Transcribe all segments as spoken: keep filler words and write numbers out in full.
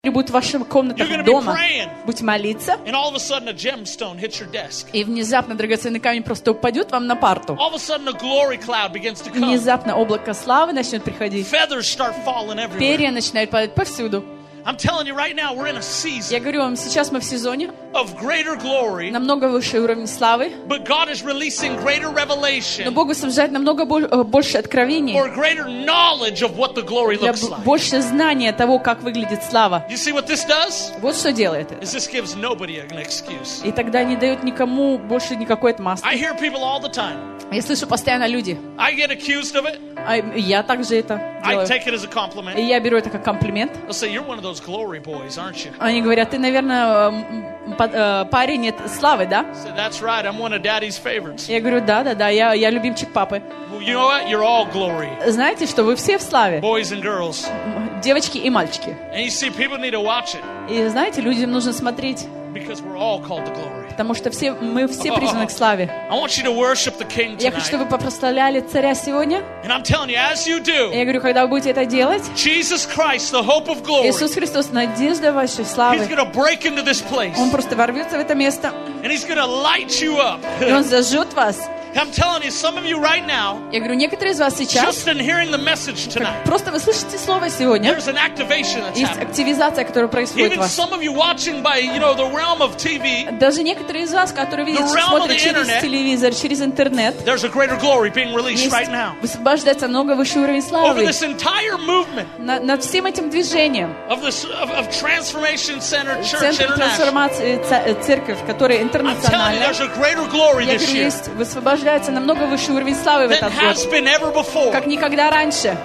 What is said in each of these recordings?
будет в ваших комнатах дома. Будете молиться, and all of a sudden a gemstone hits your desk. И внезапно драгоценный камень просто упадет вам на парту. All of a sudden a glory cloud begins to come. Внезапно облако славы начнет приходить. Feathers start falling everywhere. Перья начинают падать повсюду. I'm telling you right now, we're in a season. Я говорю вам, сейчас мы в сезоне. Of greater glory. Намного выше уровень славы. But God is releasing greater revelation. Но Бог освобождает намного больше откровений. Or greater knowledge of what the glory looks like. Больше знания того, как выглядит слава. You see what this does? Вот что делает это. This gives nobody an excuse. И тогда не дает никому больше никакой отмазки. I hear people all the time. Я слышу постоянно люди. I get accused of it. А я также это делаю. I take it as a compliment. И я беру это как комплимент. They'll say, you're one of those glory boys, aren't you? Они говорят, ты, наверное, парень от славы, да? I say, that's right, I'm one of Daddy's favorites. Я говорю, да, да, да, я, я любимчик папы. Well, you know what? You're all glory. Знаете, что вы все в славе. Boys and girls. Девочки и мальчики. And you see, people need to watch it. И знаете, людям нужно смотреть. Because we're all called to glory. Потому что все, мы все призваны к славе. I want you to worship the King tonight. Я хочу, чтобы вы прославляли царя сегодня. And I'm telling you, as you do, я говорю, когда вы будете это делать, Jesus Christ, the hope of glory, Иисус Христос, надежда вашей славы, He's going to break into this place. Он просто ворвется в это место. And He's going to light you up. И Он зажжет вас. I'm telling you, some of you right now, я говорю, некоторые из вас сейчас, just in hearing the message tonight, просто вы слышите слово сегодня, there's an activation that's есть happening. Активизация, которая происходит Even в вас. some of you watching by, you know, the realm of T V, даже некоторые из вас, которые видят, смотрят через internet, телевизор, через интернет, there's a greater glory being released right now. Высвобождается много выше уровень славы. Over this entire movement, на, над всем этим движением, of this of, of Transformation Center Church Центр трансформации церковь, которая интернациональная, я говорю, есть высвобождается намного выше уровень славы в этот год, как никогда раньше.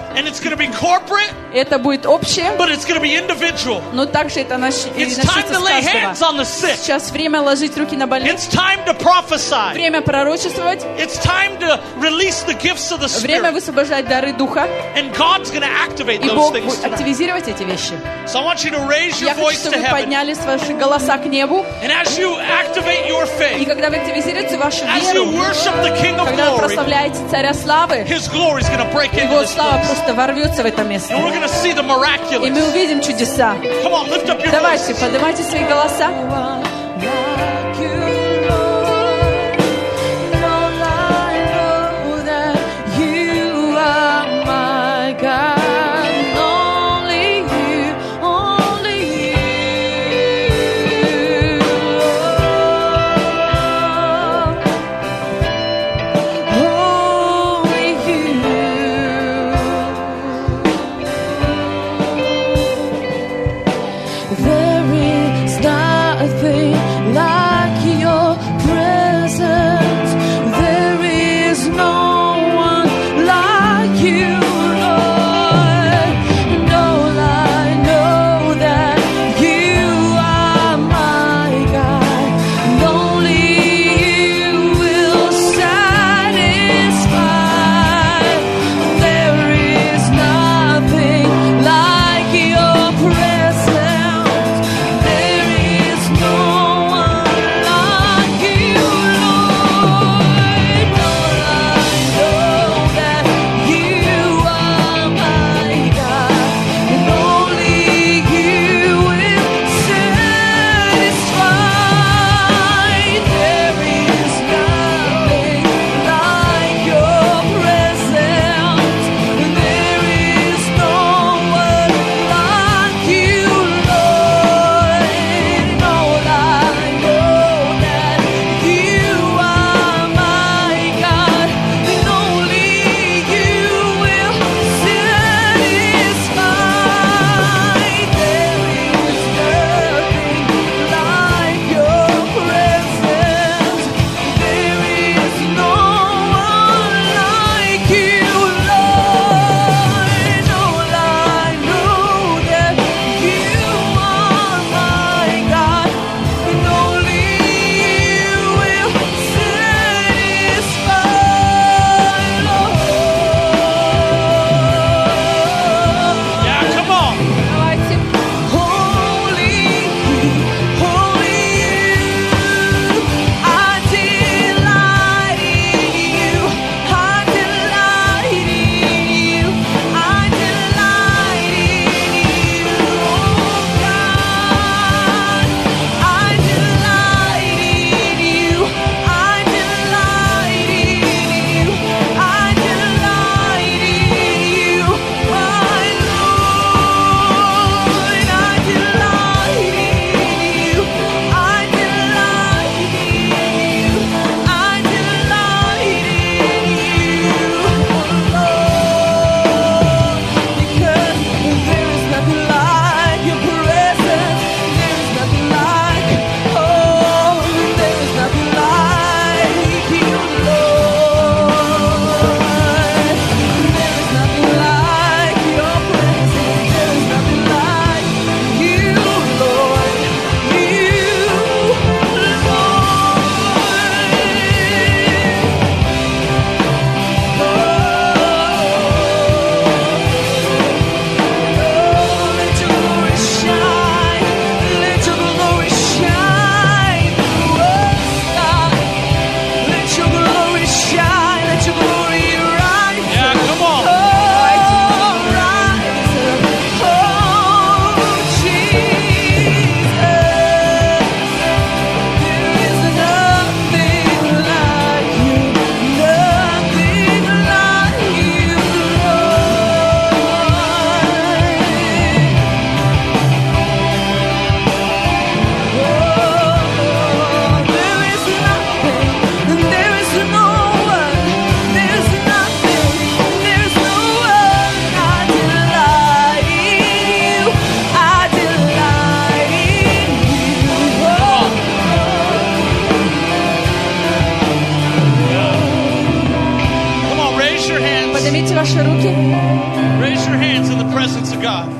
Это будет общее, но также это начнется с каждого. Сейчас время ложить руки на больных, время пророчествовать, время высвобождать дары Духа, и Бог будет активизировать эти вещи. Я хочу, чтобы вы подняли ваши голоса к небу, и когда вы активизируете вашу веру, когда вы прославляете Царя Славы, Его слава просто ворвется в это место. И мы увидим чудеса. Давайте, поднимайте свои голоса. There is nothing like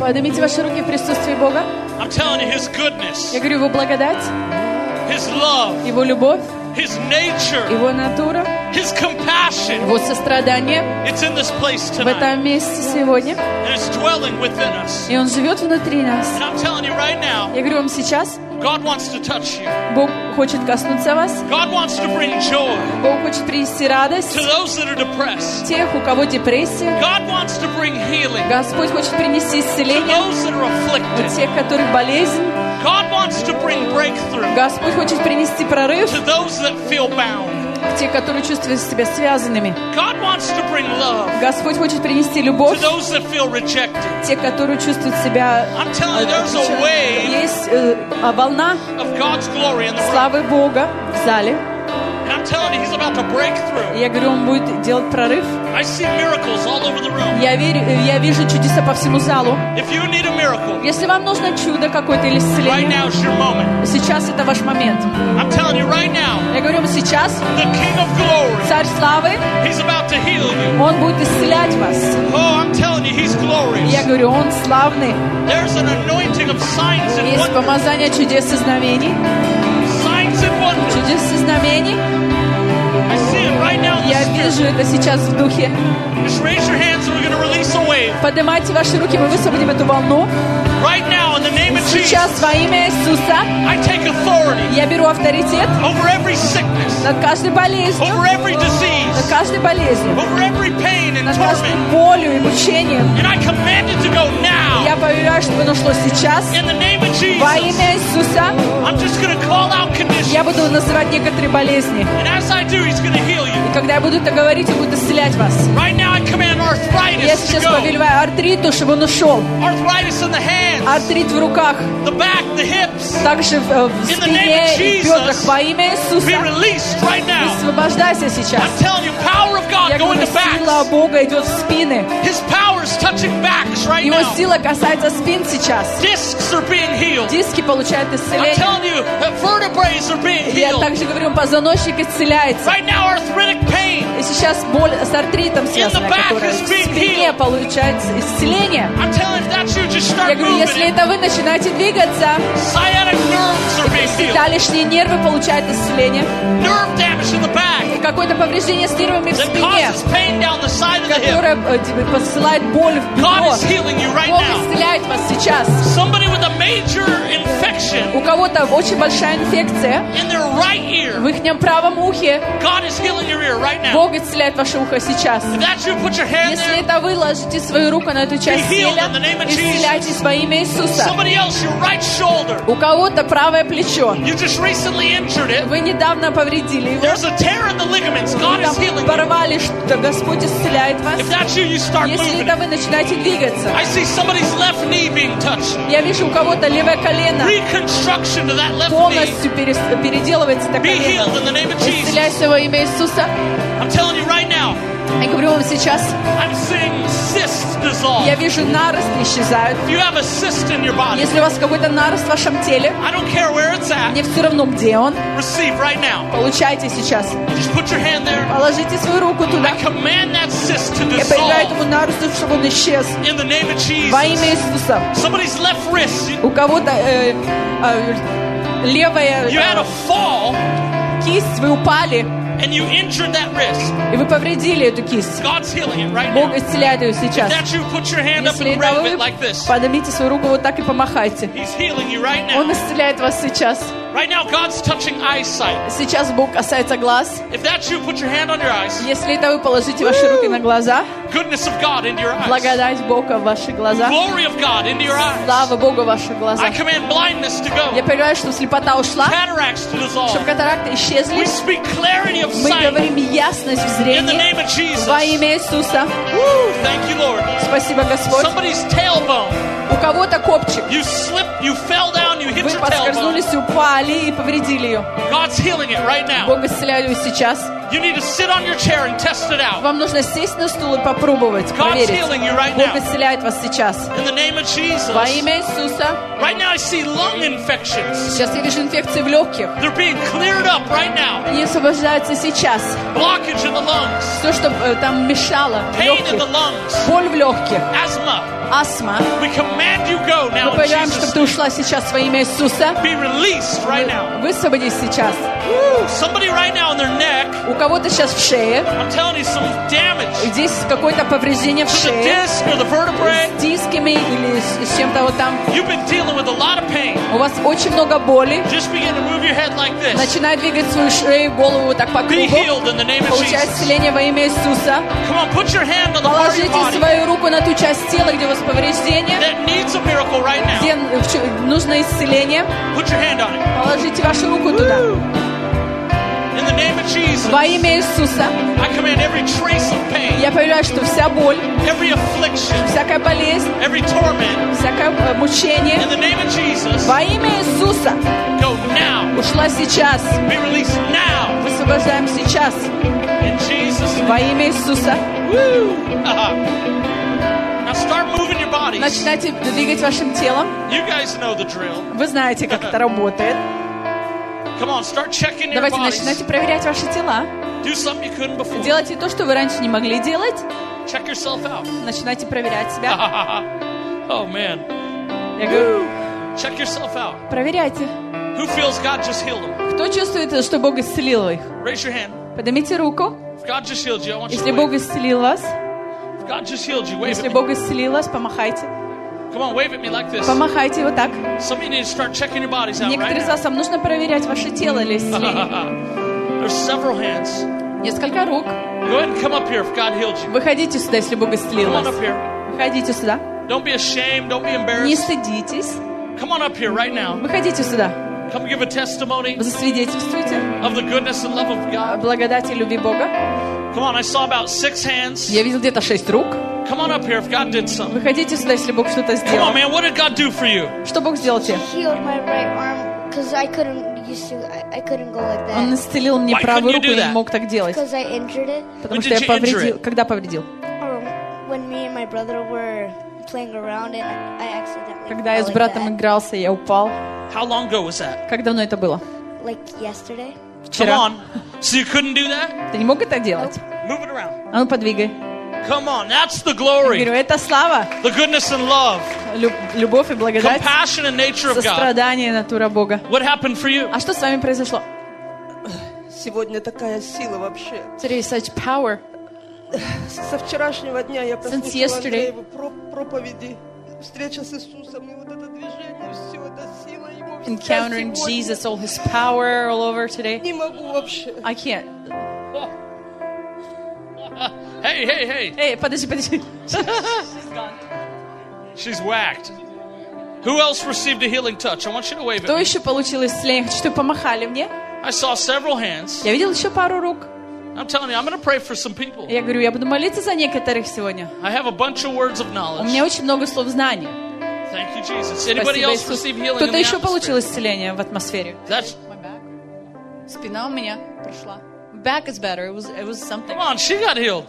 Поднимите ваши руки в присутствии Бога. I'm telling you, His goodness, Я говорю, Его благодать, His love, Его любовь, His nature, Его натура, His compassion, Его сострадание it's in this place в tonight. этом месте сегодня. And it's dwelling within us. И Он живет внутри нас. And I'm telling you right now, Я говорю вам сейчас, God wants to touch you. Бог хочет коснуться вас. God wants to bring joy Бог хочет принести радость to those that are depressed. тех, у кого депрессия. God wants to bring healing Господь хочет принести to исцеление those that are у afflicted. тех, которых болезнь. God wants to bring breakthrough Господь хочет принести прорыв to those that feel bound. к тех, которые чувствуют себя связанными. God wants to bring love Господь хочет принести to любовь those that feel rejected. к тех, которые чувствуют себя... I'm telling you, there's a wave Есть э, а, волна of God's glory in the room. славы Бога в зале. And I'm telling you, He's about to break through. И я говорю, Он будет делать прорыв. I see miracles all over the room. Я, верю, я вижу чудеса по всему залу. If you need a miracle, Если вам нужно чудо какое-то или right исцеление, now is your moment. сейчас это ваш момент. I'm telling you right now, Я говорю вам сейчас, the King of Glory, Царь славы, He's about to heal you. Он будет исцелять вас. Oh, I'm telling you, He's glorious. Я говорю, Он славный. There's an anointing of signs and Есть wonders. помазание чудес и знамений. Signs and wonders. Чудес и знамений. I see it right now in the Я Spirit. вижу это сейчас в духе. Just raise your hands and we're going to release a wave. Поднимайте ваши руки, мы высвободим эту волну. Right now, in the name of Jesus, Сейчас во имя Иисуса I take authority я беру авторитет over every sickness, над каждой болезнью, over every над disease, каждой болезнью, over every pain and над каждой torment. болью и мучением. And I command it to go now. Я повелеваю, чтобы оно шло сейчас. In the name of Во Jesus, имя Иисуса I'm just going to call out conditions. я буду называть некоторые болезни. And as I do, He's going to heal you. И когда я буду это говорить, Он будет исцелять вас. Right now, I command Я arthritis to сейчас go. повелеваю артриту, чтобы он ушел. Arthritis in the hands, Артрит в руках, the back, the hips. также в, в In the спине name of и Jesus, бедрах. Во имя Be Иисуса released right now. высвобождайся сейчас. I'm telling you, power of God Я go говорю, into сила backs. Бога идет в спины. His power is touching backs right Его now. сила касается спин сейчас. Discs are being healed. Диски получают I'm исцеление. telling you, that vertebrae are being Я healed. также говорю, позвоночник исцеляется. Right now, arthritic pain. И сейчас боль с артритом связана, back которая is в being спине healed. получается исцеление. I'm telling you, that's you. Just start Я говорю, moving. если это вы начинаете двигаться, Sciatic nerves are being healed. далешние нервы получают исцеление. Nerve damage in the back И какое-то повреждение с нервами в that спине, causes pain down the side of the hip. которое э, тебе посылает боль в God бедро. is healing you right Бог now. исцеляет вас сейчас. Somebody with a major infection У кого-то очень большая инфекция in their right ear. в их правом ухе. God is healing your ear right now. Бог исцеляет ваше ухо сейчас. If that's you, put your hand Если there. это вы, ложите свою руку на эту часть Be healed тела, in the name of Jesus. исцеляйтесь во имя Иисуса. Somebody else, your right shoulder. У кого-то правое плечо. You just recently injured it. Вы недавно повредили его. There's a tear in the ligaments. God is Там healing you. порвали, что Господь исцеляет вас. If that's you, you start Если moving это it. вы, начинаете двигаться. I see somebody's left knee being touched. Я вижу у кого-то левое колено Reconstruction to that left knee. полностью перес- переделывается это Be healed in колено. the name of Jesus. Исцеляйся во имя Иисуса. I'm telling you right now, Я говорю вам сейчас, I'm seeing cysts dissolve. я вижу наросты исчезают. If you have a cyst in your body, Если у вас какой-то нарост в вашем теле, I don't care where it's at, мне все равно, где он, receive right now. получайте сейчас. Just put your hand there. Положите свою руку туда. I command that cyst to Я повелеваю dissolve этому наросту, чтобы он исчез. in the name of Во имя Jesus. Иисуса. Somebody's left wrist, you, У кого-то э, э, левая you had э, a fall кисть, вы упали, and you injured that wrist. и вы повредили эту кисть. God's healing it right Бог now. исцеляет ее сейчас. That you put your hand up Если and это wave вы, it like this. поднимите свою руку вот так и помахайте. He's healing you right Он now. исцеляет вас сейчас. Right now, God's touching eyesight. Сейчас Бог касается глаз. If that's you, put your hand on your eyes. Если это вы, положите ваши руки на глаза. Goodness of God into your eyes. Благодать Бога в ваши глаза. Glory of God into your eyes. Слава Богу в ваши глаза. I command blindness to go. Я понимаю, что слепота ушла, Cataracts to dissolve. чтобы катаракты We исчезли. speak clarity of Мы sight говорим ясность в in the зрении name of Jesus. во имя Иисуса. Woo, thank you, Lord. Спасибо, Господь. Somebody's tailbone. У кого-то копчик. You slipped, you fell down, you hit Вы your tailbone. поскользнулись, упали и повредили ее. God's healing it right now. Бог исцеляет ее сейчас. You need to sit on your chair and test it out. Вам нужно сесть на стул и попробовать, проверить. God's healing you right Бог now. исцеляет вас сейчас. In the name of Jesus. Во имя Иисуса. Right now I see lung infections. Сейчас я вижу инфекции в легких. They're being cleared up right now. Они освобождаются сейчас. Blockage in the lungs. Все, что э, там мешало в Pain легких. in the lungs. Боль в легких. Asthma. Астма. We command you go now. Мы повелеваем, чтобы ты ушла сейчас во имя Иисуса. Be released right now. Высвободись сейчас. Somebody right now in their neck. У кого-то сейчас в шее. I'm telling you, some damage. Здесь какое-то повреждение в шее. The disc or the vertebrae. С дисками или с, с чем-то вот там. You've been dealing with a lot of pain. У вас очень много боли. Just begin to move your head like this. Начинай двигать свою шею, голову вот так по кругу. Be healed in the name of Получай Jesus. исцеление во имя Иисуса. Come on, put your hand on the part of your Положите body свою руку на ту часть тела, где у вас повреждение, that needs a miracle right now. где нужно исцеление. Put your hand on it. Положите вашу руку туда. In the name of Jesus. Во имя Иисуса. I command every trace of pain. Я повелеваю, что вся боль, every affliction, всякая болезнь, every torment, всякое мучение, in the name of Jesus, во имя Иисуса, go now. Ушла сейчас. Be released now. Высвобождаем сейчас. In Jesus' name. Во имя Иисуса. Woo. Now start moving your bodies. Начинайте двигать вашим телом. You guys know the drill. Вы знаете, как это работает. Come on, start checking your Давайте bodies. начинайте проверять ваши тела. Do something you couldn't before. Делайте то, что вы раньше не могли делать. Check yourself out. Начинайте проверять себя. Oh man. Я говорю, check yourself out. Проверяйте. Who feels God just healed them? Кто чувствует, что Бог исцелил их? Raise your hand. Поднимите руку. If God just healed you, I want you Если to Бог wave. исцелил вас, If God just healed you, wave если at me. Бог исцелил вас, помахайте. Come on, wave at me like this. Помахайте вот так. Some of you need to start checking your bodies out Некоторые right из now. вас, вам нужно проверять ваше тело или исцеление. There's several hands. Несколько рук. Go ahead and come up here if God healed you. Выходите сюда, если Бог исцелил Come on вас. up here. Выходите сюда. Don't be ashamed. Don't be Не embarrassed. стыдитесь. Come on up here right now. Выходите сюда. Come give a testimony Засвидетельствуйте of the goodness and love of о God. благодати и любви Бога. Come on, I saw about six hands. Я видел где-то шесть рук. Come on up here if God did something. Выходите сюда, если Бог что-то Come on, сделал. man. What did God do for you? Что Бог сделал тебе? Healed my right arm because I couldn't used to. I, I couldn't go like Он that исцелил мне Why правую couldn't you руку, do я не that? мог так делать. because I injured it. Потому When что did я you injure повредил. it? Когда повредил? Or when me and my brother were playing around and I accidentally Когда я fell с like братом that. игрался, я упал. How long ago was that? Как давно это было? Like yesterday. Come Вчера. on. So you couldn't do that? Ты не мог это делать? Move it around. А ну подвигай. Come on. That's the Я glory. говорю, это слава, The goodness and love. люб- любовь и благодать, Compassion and nature of God. сострадание, натура Бога. What happened for you? А что с вами произошло? Сегодня такая сила вообще. Today is such power. Со вчерашнего дня я Since прослушала yesterday. Андрееву про- проповеди, встреча с Иисусом, и вот это движение, все это сила Его. вся Encountering сегодня. Jesus, all His power all over today. Не могу вообще. I can't. Hey, hey, hey. Эй, подожди, подожди. She's whacked. Who else received a healing touch? I want you to wave Кто at me. еще получил исцеление? Хочу, чтобы помахали мне. I saw several hands. Я видел еще пару рук. I'm telling you, I'm going to pray for some people. Я говорю, я буду молиться за некоторых сегодня. I have a bunch of words of У knowledge. меня очень много слов знаний. Thank you, Jesus. Anybody Спасибо, else Иисус. receive healing in Кто-то the еще получил atmosphere? исцеление в атмосфере? That's, Спина у меня прошла. Back is better. It was, it was something. come on, she got healed.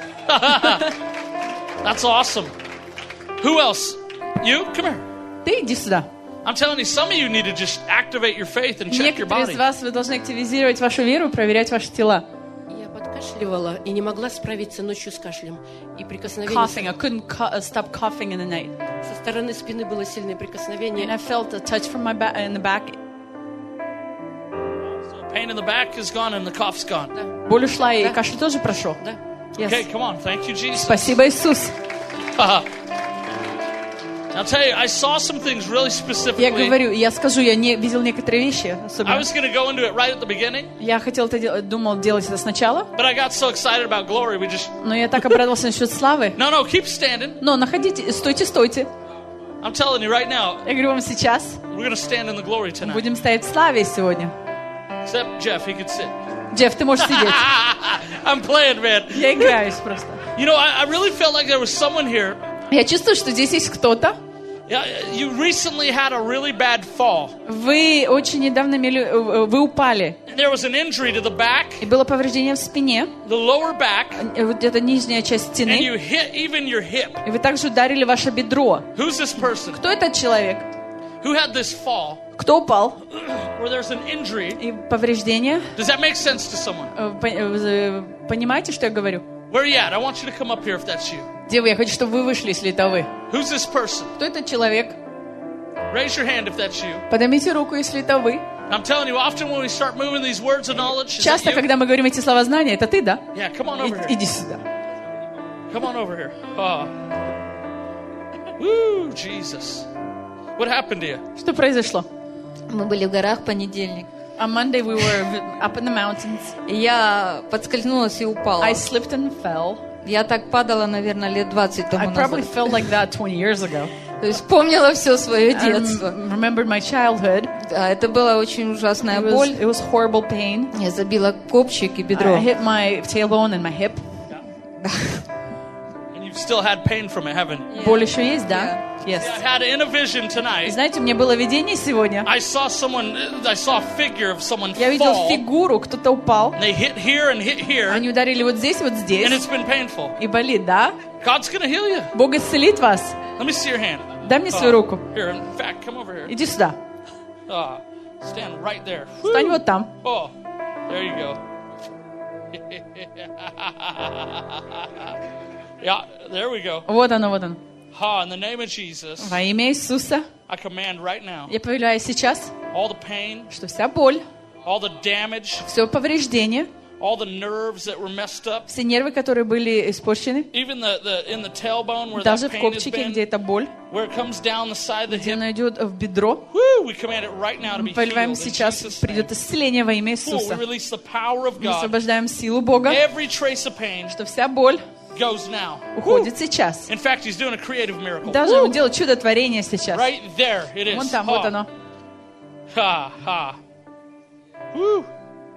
That's awesome. Who else? You? Come here. Ты иди сюда. I'm telling you, some of you need to just activate your faith and check your Некоторые body. из вас, вы должны активизировать вашу веру, проверять ваши тела. Я подкашливала и не могла справиться ночью с кашлем. И прикосновение Coughing. I couldn't co- uh, stop coughing in the night. со стороны спины было сильное And прикосновение. I felt a touch from my back, in the back. Pain in the back is gone and the cough's gone. Боль ушла, и Да. кашель тоже прошел. Да. Yes. Okay, come on. Thank you, Jesus. Спасибо, Иисус. I'll tell you, I saw some things really Я specifically. говорю, я скажу, я не видел некоторые вещи, I особенно. was going to go into it right at the beginning, Я хотел это делать, думал делать это сначала, but I got so excited about glory, we just... но я так обрадовался насчет славы. No, no, keep standing. Но находите, стойте, стойте. I'm telling you right now, Я говорю вам сейчас, we're going to stand in the glory tonight. будем стоять в славе сегодня. Except Jeff, he could sit. Джефф, ты можешь сидеть. I'm playing, man. Я играюсь просто. You know, I, I really felt like there was someone here Я чувствую, что здесь есть кто-то, You recently had a really bad fall. Вы очень недавно имели, вы упали. There was an injury to the back. И было повреждение в спине. The lower back. Вот эта нижняя часть стены. And you hit even your hip. И вы также ударили ваше бедро. Who's this person? Кто этот человек? Who had this fall? Кто упал? Where there's an injury. И повреждение. Does that make sense to someone? Понимаете, что я говорю? Where are you at? I want you to come up here if that's you. Где вы? Я хочу, чтобы вы вышли, если это вы. Who's this person? Кто этот человек? Raise your hand if that's you. Поднимите руку, если это вы. I'm telling you, often when we start moving these words of knowledge, часто, когда мы говорим эти слова знания, это ты, да? Yeah, come on over here. Иди сюда. Come on over here. Oh. Woo, Jesus. What happened to you? Что произошло? Мы были в горах в понедельник. On Monday we were up in the mountains. Я подскользнулась и упала. I slipped and fell. Я так падала, наверное, лет двадцать тому назад. I probably felt like that twenty years ago. То есть помнила все свое детство. I remembered my childhood. Да, это была очень ужасная it was, боль. It was horrible pain. Я забила копчик и бедро. I hit my tailbone and my hip. And you've still had pain from it, haven't you? Yeah. Боль еще есть, да? Yeah. Yes. I had in a vision tonight. Знаете, у меня было видение сегодня. I saw someone, I saw a figure of someone fall. Я видел фигуру, кто-то упал. They hit here and hit here. Они ударили вот здесь, вот здесь. And it's been painful. И болит, да? God's gonna heal you. Бог исцелит вас. Let me see your hand. Дай мне свою руку. Here, in fact, come over here. Иди сюда. Uh, stand right there. Встань вот там. Oh, there you go. Yeah, there we go. Вот оно, вот оно. Ha, in the name of Jesus, Во имя Иисуса I command right now, я повелеваю сейчас, all the pain, что вся боль, all the damage, все повреждение, all the nerves that were messed up, все нервы, которые были испорчены, even the, the in the tailbone where даже that в pain has копчике, been, где эта боль, where it comes down the side of the где hip. она идет в бедро, Woo, we command it right now to be мы повелеваем healed in сейчас, Jesus' name. придет исцеление во имя Woo, Иисуса. we release the power of Мы God. освобождаем силу Бога, Every trace of pain что вся боль goes now. уходит сейчас. In fact, he's doing a creative miracle. Даже Woo! Он делает чудотворение сейчас. Right there it is. Вон там, Ha. вот оно. Ha, ha. Woo.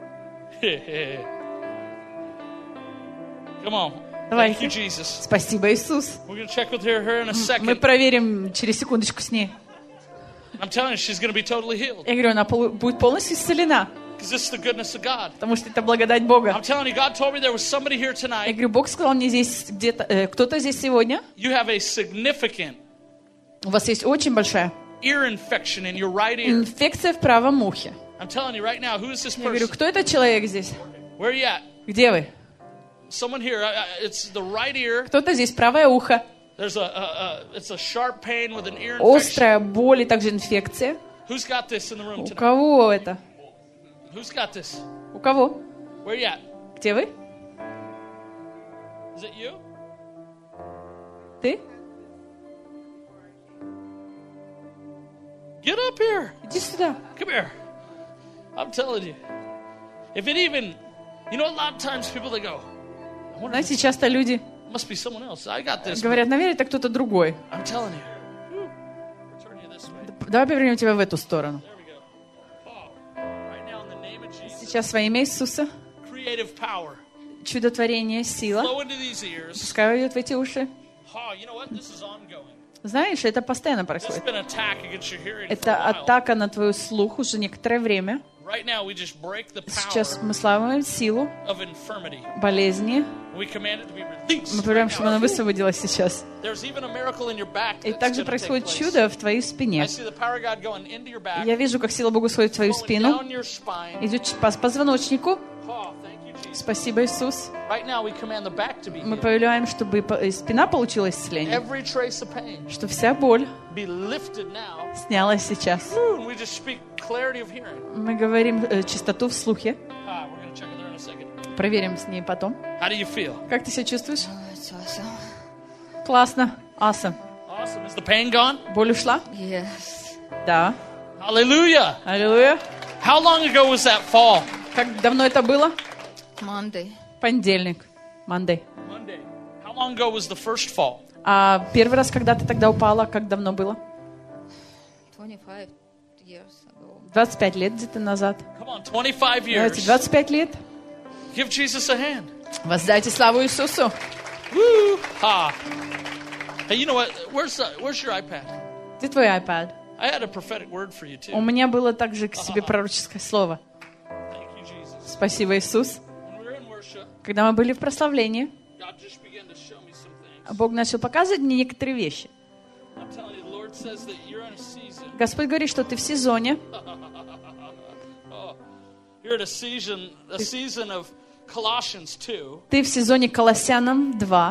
Come on. Thank you, Давайте. Jesus. Спасибо, Иисус. We're going to check with her, her in a Мы second. проверим через секундочку с ней. I'm telling you, she's going to be totally healed. Я говорю, она полу- будет полностью исцелена, Because this is the goodness of God. потому что это благодать Бога. I'm telling you, God told me there was somebody here Я tonight. говорю, Бог сказал мне здесь где-то, э, кто-то здесь сегодня, You have a significant у вас есть очень большая ear infection in your right ear. инфекция в правом ухе. I'm telling you right now, who is this Я говорю, person? кто этот человек здесь? Where are you at? Где вы? Someone here. I- I- It's the right ear. Кто-то здесь правое ухо, There's a, a, a it's a sharp pain with an ear infection. острая боль и также инфекция. Who's got this in the room У tonight? кого это? Who's got this? У кого? Where you at? Где вы? Is it you? Ты? Get up here. Иди сюда. Come here. I'm telling you. If it even, you know, a lot of times people they go, I wonder if Знаете, часто люди it must be someone else. I got this. говорят, наверное, это кто-то другой. I'm telling you. Whew. Turn you this way. Давай повернем тебя в эту сторону. There we go. Oh, right now in the name of Jesus, Сейчас во имя Иисуса creative power. чудотворение, сила, Flow into these ears. пускай войдет в эти уши. Oh, you know what? This is ongoing. Знаешь, это постоянно There's происходит. been an attack against your hearing for Это a while. атака на твой слух уже некоторое время. Right now, we just break the Сейчас power мы славим силу of infirmity. болезни. We command it to be released. Мы проверяем, right чтобы она now. высвободилась сейчас. There's even a miracle in your back И that's также gonna take происходит place. чудо в твоей I спине. see the power of God going into your back, Я вижу, как сила Бога сходит в твою flowing спину, down your spine. идет по позвоночнику. Oh, thank you, Jesus. Спасибо, Иисус. Right now, we command the back to be Мы healed. повелеваем, чтобы по- и спина получила исцеление, Every trace of pain что вся боль be lifted now. снялась сейчас. Woo, and we just speak clarity of hearing. Мы говорим э, чистоту в слухе. Ah, we're going to check with her in a second. Проверим с ней потом. How do you feel? Как ты себя чувствуешь? It's awesome. Классно. Awesome. Awesome. Is the pain gone? Боль ушла? Yes. Да. Hallelujah. Аллилуйя. How long ago was that fall? Как давно это было? Monday. Понедельник. Monday. Monday. How long ago was the first fall? А первый раз, когда ты тогда упала, как давно было? twenty-five years ago. двадцать пять лет где-то назад. Come on, twenty-five Давайте, years. двадцать пять лет. Give Jesus a hand. Воздайте славу Иисусу. Woo! Ha. Hey, you know what? Where's the, where's your iPad? Где твой iPad? I had a prophetic word for you too. У меня было также к себе пророческое слово. Thank you, Jesus. Спасибо, Иисус. When we were in worship, Когда мы были в прославлении, God just began to show me some things. Бог начал показывать мне некоторые вещи. I'm telling you, the Lord says that you're in a season. Господь говорит, что ты в сезоне. Oh, you're in a season, a season of Colossians two. Ты в сезоне Колоссянам два,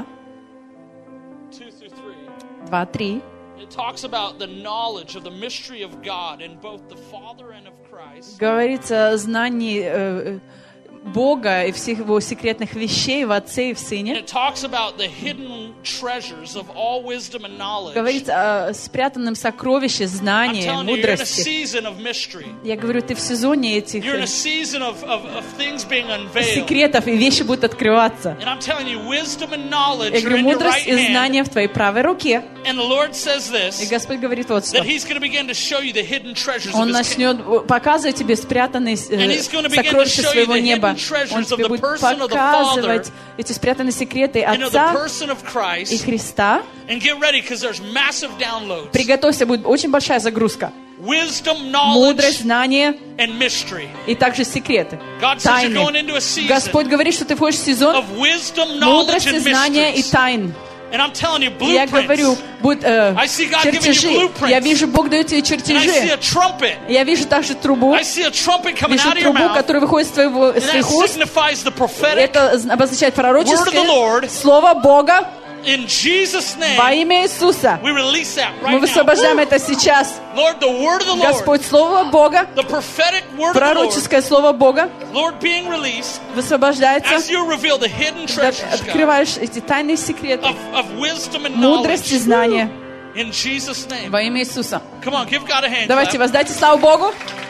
two through three. два, три. It talks about the knowledge of the mystery of God in both the Father and of Christ. Говорится о знании э, Бога и всех его секретных вещей в Отце и в And Сыне. it talks about the hidden treasures of all wisdom and knowledge. Говорится о спрятанном сокровище I'm знания, telling you, you're in a мудрости. season of mystery. Я говорю, ты в сезоне этих You're in a э, season of, of, of things being unveiled. секретов, и вещи будут открываться. And I'm telling you, wisdom and knowledge Я are говорю, in your мудрость right и hand. знания в твоей правой руке. And the Lord says И this, Господь говорит вот что. that He's going to begin to show you the hidden treasures of Он His kingdom. начнет показывать тебе спрятанные And э, He's gonna begin to сокровища show you своего the неба. hidden treasures Он of тебе the будет person of the показывать Father эти спрятанные секреты and of the Отца person of и Christ. Христа. And get ready, because there's massive downloads. Приготовься, будет очень большая загрузка. Wisdom, Мудрость, knowledge, знание and mystery. и также секреты, God says you're going тайны. into a season Господь говорит, что ты входишь в сезон of wisdom, knowledge, мудрости, and знания и mysteries. тайн. And I'm telling you, И я говорю, blueprints. будут э, I see God giving you чертежи. blueprints. Я вижу, Бог дает тебе And I see a чертежи. trumpet. Я вижу также трубу. I see a trumpet coming Вижу out of your трубу, mouth. которая выходит из твоего, And из that твоих уст. signifies the prophetic Это обозначает word of the пророческое Lord. слово Бога. In Jesus' Во name, имя Иисуса. we release that Мы right now. высвобождаем это сейчас. Lord, the word of the Lord, Господь, слово Бога, the prophetic word of the Lord, пророческое слово Бога Lord being released высвобождается. as you reveal the hidden Когда treasures, ты God, открываешь эти тайные секреты, of, of wisdom and мудрость и knowledge. знания. In Jesus' name. Во имя Иисуса. Come on, give God a hand Давайте clap. воздайте славу Богу.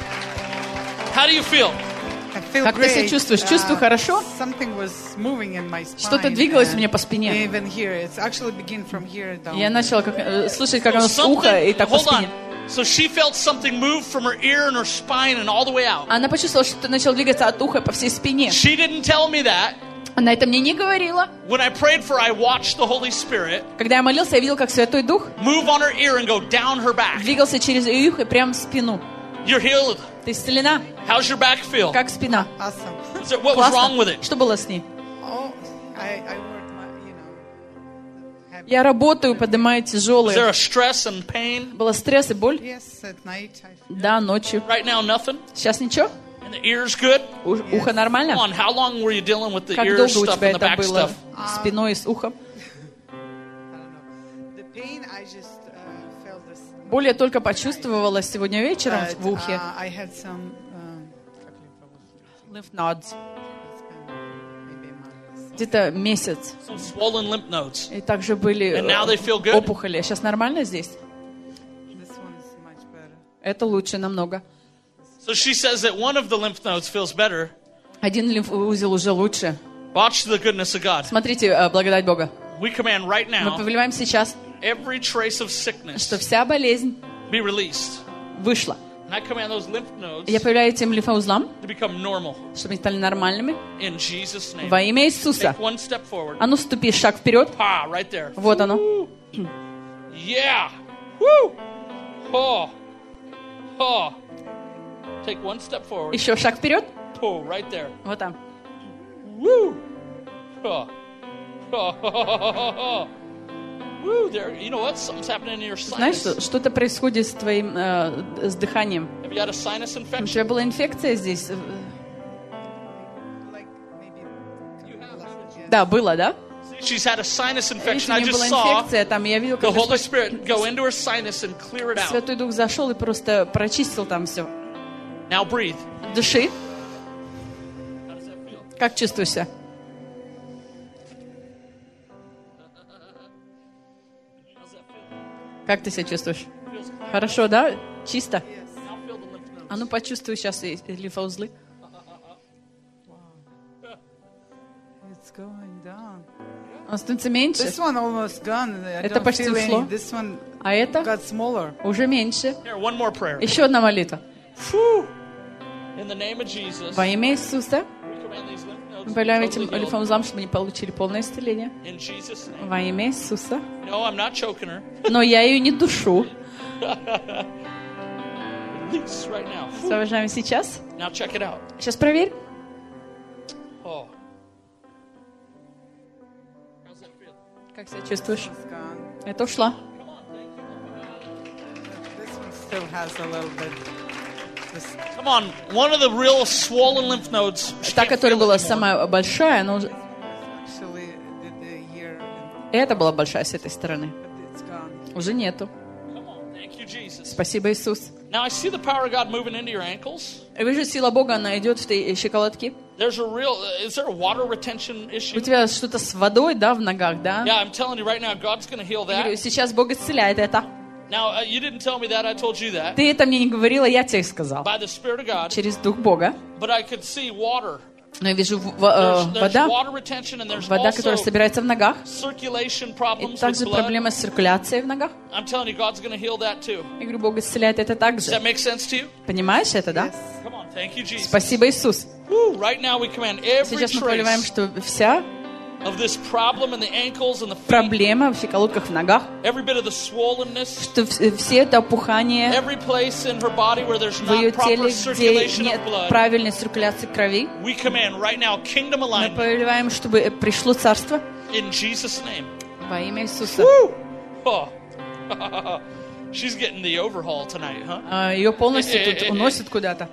How do you feel? I feel Как ты себя great. чувствуешь? Чувствую Uh, хорошо? Something was moving in my spine. Что-то двигалось у and меня по спине. Even here, it's actually begin from here down. Я начала как, э, слышать, как So оно с уха и something, так по hold спине. on. So she felt something move from her ear and her spine and all the way out. Она почувствовала, что начал двигаться от уха по всей спине. She didn't tell me that. Она это мне не говорила. When I prayed for her, I watched the Holy Spirit Когда я молился, я видел, как Святой Дух move on her ear and go down her back. двигался через ее ухо прямо в спину. You're healed. Ты исцелена? How's your back feel? Как спина? Awesome. Is it- what was wrong with Классно. it? Что было с ней? Oh, I, I work, my, you know. heavy- Я работаю, поднимаю Is there тяжелые. a stress and pain? Было стресс и боль? Yes, at night. I feel Да, ночью. Right now, nothing? Сейчас ничего? And the ear's good? У- Ухо Come нормально? on, how long were you dealing with the Как ear долго у stuff тебя and the это back было? stuff? Спиной и с ухом? I don't know. The pain, I just uh, felt this. Боль я только почувствовала сегодня вечером But, в ухе. uh, I had some. Um, Lymph nodes. it's been maybe a month. Где-то месяц. Some swollen lymph nodes. И также были And now they feel good? э, опухоли. Сейчас нормально здесь? This one is much better. Это лучше намного. So she says that one of the lymph nodes feels better. Один лимфоузел уже лучше. Watch the goodness of God. Смотрите, э, благодать Бога. We command right Мы now повелеваем сейчас, every trace of sickness что вся болезнь be released. вышла. And I command those lymph nodes Я повелеваю этим лимфоузлам, to become normal чтобы они стали нормальными. in Jesus' name. Во имя Иисуса. Take one step forward. А ну, ступи шаг вперед. Ah, right there. Вот оно. Yeah. Woo. Oh. Oh. Take one step forward. Еще шаг вперед. Oh, right there. Вот там. Woo. Oh. Oh. Woo. There. You know what? Something's happening in your Знаешь, sinus. что- что-то происходит с твоим э, с дыханием. Have you had a sinus У infection? тебя была инфекция здесь? Э, Like maybe. You have. Да, было, да? She's had a sinus Видите, infection. у I нее just была saw инфекция там, и я видел, the как Holy Господь, Spirit go into her sinus and clear it out. Святой Дух зашел и просто прочистил там все. Now breathe. Дыши. How does that feel? Как чувствуешь себя? How's that feel? Как ты себя чувствуешь? Feels clear. Хорошо, да? Чисто? Now feel the lymph nodes. А ну почувствуй сейчас и- и лимфоузлы. It's going down. Он становится меньше, This one almost gone. I Это don't почти feel ушло. any. This one а это got smaller. уже меньше. Here, one more prayer. Еще одна молитва. Whew. In the name of Jesus, Во имя Иисуса we command these lymph nodes мы to be повелеваем totally этим healed. лимфоузлам, чтобы они получили полное исцеление. In Jesus' name. Во имя Иисуса. No, I'm not choking her. Но я ее не душу. Release right now. Освобождаем сейчас. Now check it out. Сейчас проверь. Oh. Как себя чувствуешь? Это ушла. Come on, one of the real swollen lymph nodes. Та, которая была самая большая, но это была большая с этой стороны. Уже нету. Спасибо, Иисус. Now I see the power of God moving into your ankles. Вижу, сила Бога, она идет в твои щиколотки. There's a real, is there a water retention issue? У тебя что-то с водой, да, в ногах, да? Yeah, I'm telling you right now, God's going to heal that. Сейчас Бог исцеляет это. Now, uh, you didn't tell me that, I told you that. Ты это мне не говорила, я тебе сказал. By the Spirit of God. Через Дух Бога. But I could see water. Но я вижу в, э, вода, вода, которая собирается в ногах. И также проблема с циркуляцией в ногах. Я говорю, Бог исцеляет это также. Понимаешь это, да? Спасибо, Иисус. Сейчас мы повелеваем, что вся проблема в щиколотках в ногах, что все это опухание в ее теле, где нет правильной циркуляции крови, мы повелеваем, чтобы пришло царство во имя Иисуса. Ее полностью тут уносят куда-то.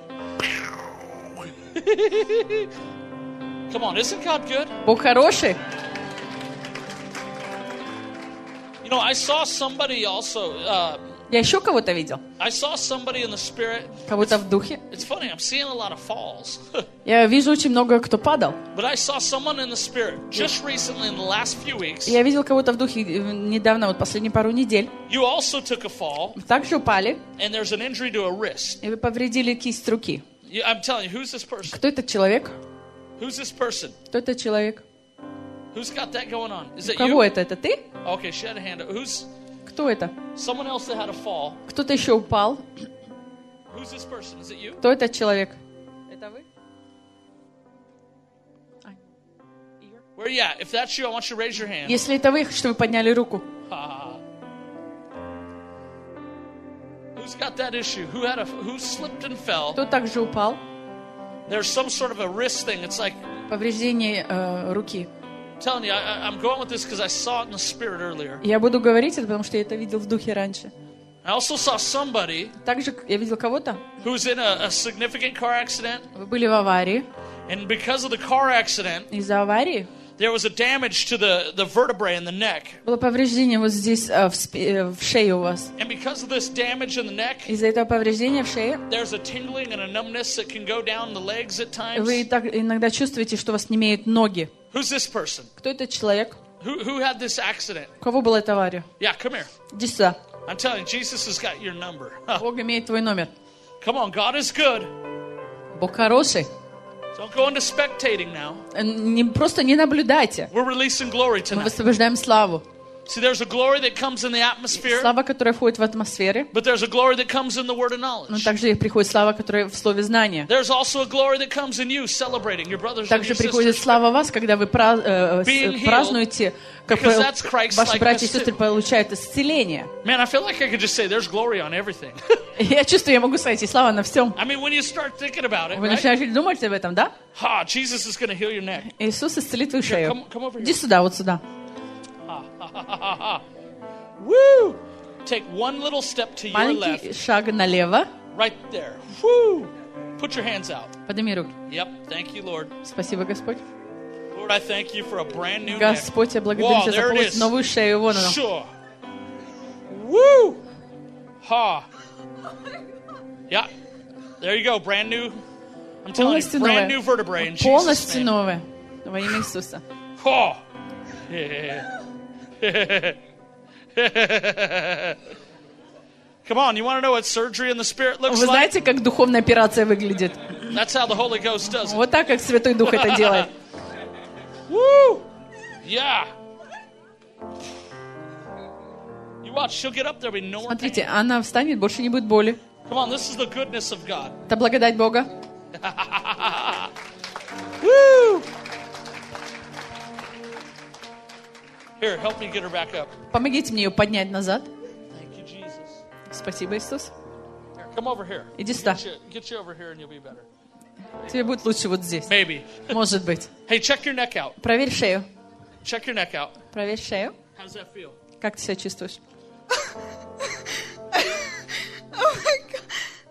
Come on, isn't God good? Бог хороший. You know, I saw somebody also. Uh, Я еще кого-то видел. I saw somebody in the spirit. Кого-то в духе. It's funny, I'm seeing a lot of falls. Я вижу очень много, кто падал. But I saw someone in the spirit just recently in the last few weeks. Я видел кого-то в духе недавно, вот последние пару недель. You also took a fall. Также упали. And there's an injury to a wrist. И вы повредили кисть руки. I'm telling you, who's this person? Кто этот человек? Who's this person? Кто этот человек? Who's got that going on? Is it Кого you? это? Это ты? Okay, she had a hand up. Who's? Кто это? Someone else that had a fall. Кто-то еще упал. Who's this person? Is it you? Кто этот человек? Это вы? Where are you at? If that's you, I want you to raise your hand. Если это вы, что вы подняли руку. Who's got that issue? Who had a? Who slipped and fell? Кто также упал? There's some sort of a wrist thing. It's like повреждение э, руки. I'm telling you, I, I'm going with this because I saw it in the spirit earlier. Я буду говорить это, потому что я это видел в духе раньше. I also saw somebody. Также я видел кого-то. Who's in a, a significant car accident. Вы были в аварии. And because of the car accident. Из-за аварии. There was a damage to the the vertebrae in the neck. Было повреждение вот здесь в, в шее у вас. And because of this damage in the neck, из-за этого повреждения в шее, there's a tingling and a numbness that can go down the legs at times. Вы так иногда чувствуете, что у вас немеют ноги. Who's this person? Кто этот человек? Who who had this accident? У кого была эта авария? Yeah, come here. Иди сюда. I'm telling you, Jesus has got your number. Бог имеет твой номер. Come on, God is good. Бог хороший. Don't go into spectating now. Не, просто не наблюдайте. We're releasing glory tonight. Мы высвобождаем славу. See, there's a glory that comes in the atmosphere. Слава, которая входит в атмосфере. But there's a glory that comes in the word of knowledge. Но также приходит слава, которая в слове знания. There's also a glory that comes in you celebrating your brothers and your sisters. Также приходит слава вас, когда вы празднуете, как ваши братья и сестры получают исцеление. Man, I feel like I could just say there's glory on everything. Я чувствую, я могу сказать, и слава на всем. I mean, when you start thinking about it, вы начинаете думать об этом, да? Ha, Jesus is going to heal your neck. Иисус исцелит твою шею. Come, come over here. Иди сюда, вот сюда. Woo! Take one little step to your Маленький left. шаг налево. Right there. Woo! Put your hands out. Подними руки. Yep. Thank you, Lord. Спасибо, Господь. Lord, I thank you for a brand new Господь, я благодарю Тебя за полностью новую шею. Вон она. Sure. Woo! Ha! Yeah. There you go. Brand new. I'm telling you, brand new vertebrae in Jesus' name. Полностью новое. Во имя Иисуса. Ha! Yeah. Come on, you want to know what surgery in the spirit looks like? Вы знаете, как духовная операция выглядит? That's how the Holy Ghost does it. Вот так, как Святой Дух это делает. Woo! Yeah. You watch, she'll get up there, be no more pain. Смотрите, она встанет, больше не будет боли. Come on, this is the goodness of God. Это благодать Бога. Woo! Here, help me get her back up. Помогите мне ее поднять назад. Thank you, Jesus. Спасибо, Иисус. Come over here. Иди сюда. Get you, get you over here and you'll be better. Тебе будет лучше вот здесь. Maybe. Может быть. Hey, check your neck out. Проверь шею. Check your neck out. Проверь шею. How does that feel? Как ты себя чувствуешь? Oh my God.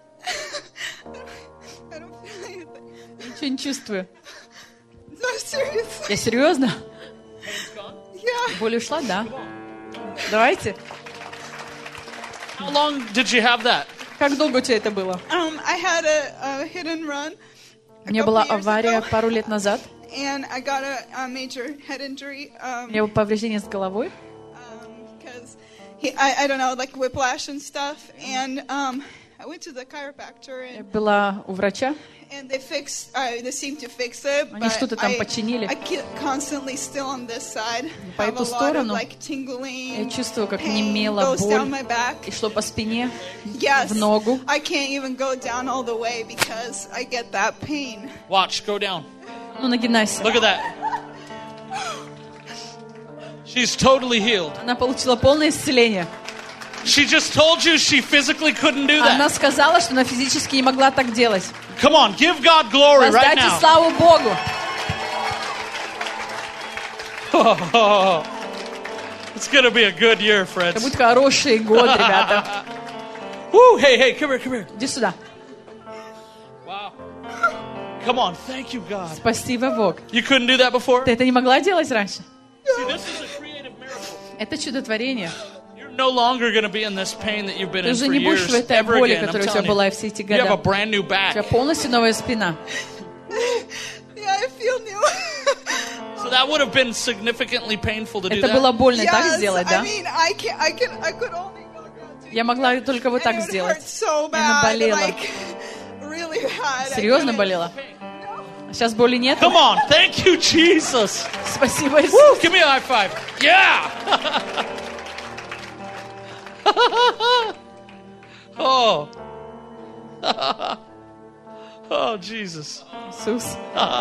I don't feel anything. Ничего не чувствую. No, seriously. Я серьезно? Pain's gone? Yeah. Боль ушла, да? Давайте. How long did you have that? Как долго у тебя это было? Um, I had a, a hit and run. У меня была авария пару лет назад. And I got a, a major head injury. Um, У меня было повреждение с головой. Because um, I, I don't know, like whiplash and stuff. And um, I went to the chiropractor. Я And, была у врача. and they fixed, uh, they seemed to fix it. Они что-то там починили. I keep constantly still on this side. По Have эту a lot of, сторону like, tingling, я чувствую, как pain немела goes down боль my back. и шло по спине, Yes, в ногу. I can't even go down all the way because I get that pain. Watch, go down. Ну, нагинайся. Look at that. She's totally healed. Она получила полное исцеление. She just told you she physically couldn't do Она that. сказала, что она физически не могла так делать. Come on, give God glory right Воздайте now. славу Богу. It's going to be a good year, Это friends. будет хороший год, ребята. Woo, hey, hey, come here, come here. Иди сюда. Wow. Come on, thank you, God. Спасибо, Бог. You couldn't do that before? Ты это не могла делать раньше? See, this is a creative miracle. Это чудотворение. You're no longer going to be in this pain that you've been Ты in уже for не будешь years в этой ever боли, again. I'm которая у тебя telling была you. все эти You have a года. brand new У тебя back. полностью новая спина. Yeah, I feel new. So that would have been significantly painful to do Это было that. больно так Yes, сделать, I да? mean, I can, I can, I could only go down to Я могла только вот так and it would сделать. hurt so И она bad, болела. like, really bad. I Серьезно couldn't- болела? Сейчас боли нет? Come on, thank you, Jesus. Спасибо, Woo, Иисус. give me a high five. Yeah. Oh. Oh, Jesus. Иисус.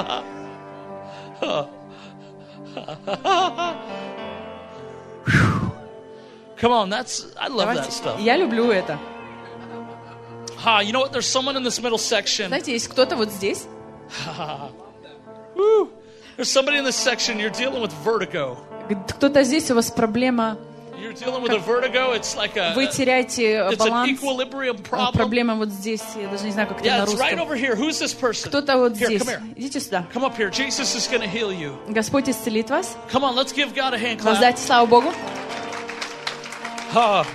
Come on, that's, I love that Давайте. stuff. Я люблю это. Ha, you know what? There's someone in this middle section. Знаете, есть кто-то вот здесь. Woo. There's somebody in this section, you're dealing with vertigo. Кто-то здесь, у вас проблема. You're dealing with a vertigo, it's like a, Вы теряете it's an баланс. equilibrium problem. Проблема вот здесь. Я даже не знаю, как это Yeah, на it's right русском. over here. Who's this person? Кто-то вот Here, здесь. come here. Идите сюда. Come up here. Jesus is going to heal you. Господь исцелит вас. Come on, let's give God a hand clap. Воздайте славу Богу. Ha.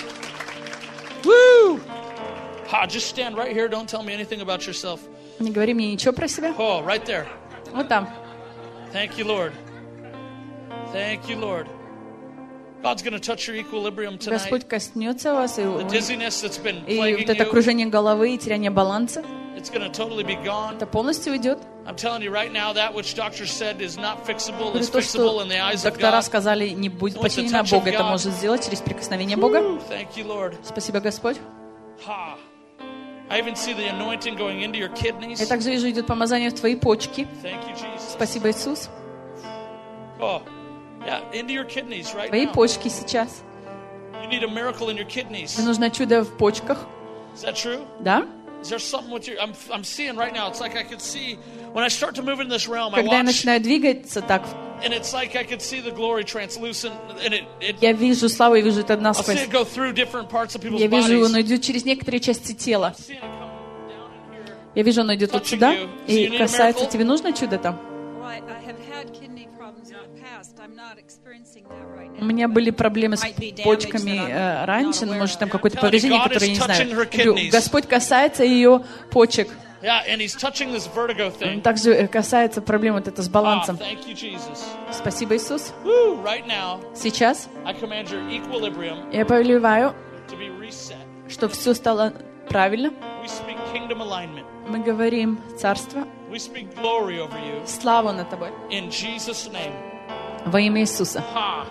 Woo. Ha, just stand right here. Don't tell me anything about yourself. Не говори мне ничего про себя. Oh, right there. Вот там. Thank you, Lord. Thank you, Lord. God's going to touch your equilibrium tonight. Господь коснется вас, и, The dizziness that's been и plaguing вот это you, кружение головы и теряние баланса, it's going to totally be gone. это полностью уйдет. I'm telling you right now, that which doctors said is not fixable, Говорю, is то, fixable что in the eyes of доктора God. сказали, не будет With the починено, touch of Бог это God. может сделать через прикосновение Бога. Thank you, Lord. Спасибо, Господь. Ha. I even see the anointing going into your kidneys. Я также вижу, идет помазание в твои почки. Thank you, Jesus. Спасибо, Иисус. Oh, yeah, into your kidneys right Твои now. почки сейчас. You need a miracle in your kidneys. Тебе нужно чудо в почках. Is that true? Да? Is there something with your? I'm I'm seeing right now. It's like I could see when I start to move into this realm. I Когда я watch, начинаю двигаться так, and it's like I could see the glory translucent, and it it. я вижу славу, я вижу это I'll see насквозь. it go through different parts of people's Я вижу, bodies. оно идет через некоторые части тела. Seeing it come down in here. Я вижу, оно идет вот сюда So и you need a касается. miracle? Тебе нужно чудо там? Well, I, I have had kidney problems in the past. I'm not experiencing that right У now. меня были проблемы с Might be damage почками that I'm э, раньше, но not может там aware of. какое-то Tell me, повреждение, God которое я is не знаю. touching her Говорю, kidneys. Господь касается ее почек. Yeah, and He's touching this vertigo thing. Он также э, касается проблем вот это с Ah, балансом. thank you, Jesus. Спасибо, Иисус. Woo, right now, Сейчас I command your equilibrium я повелеваю, to be reset. что все стало правильно. We speak kingdom alignment. Мы говорим царство, We speak glory over you славу над тобой. in Jesus' name. Во имя Иисуса. Ha.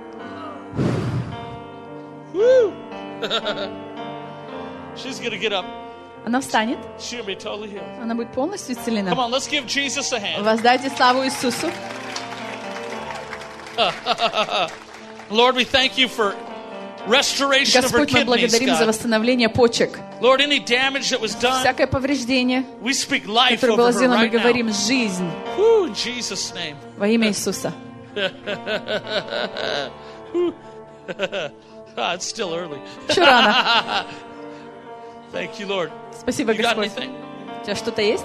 Woo. She's gonna get up. Она встанет, She's gonna be totally healed. она будет полностью Come исцелена. on, let's give Jesus a hand. Воздайте славу Иисусу. Lord, we thank you for Restoration of her Господь, мы kidneys, благодарим за God. восстановление почек. Lord, any damage that was done, Всякое повреждение, we speak life которое over было her сделано, мы right now. говорим жизнь Woo, in Jesus' name. во имя Иисуса. Ah, it's still early. Еще рано. Thank you, Lord. Спасибо, You got Господь. anything? У тебя что-то есть?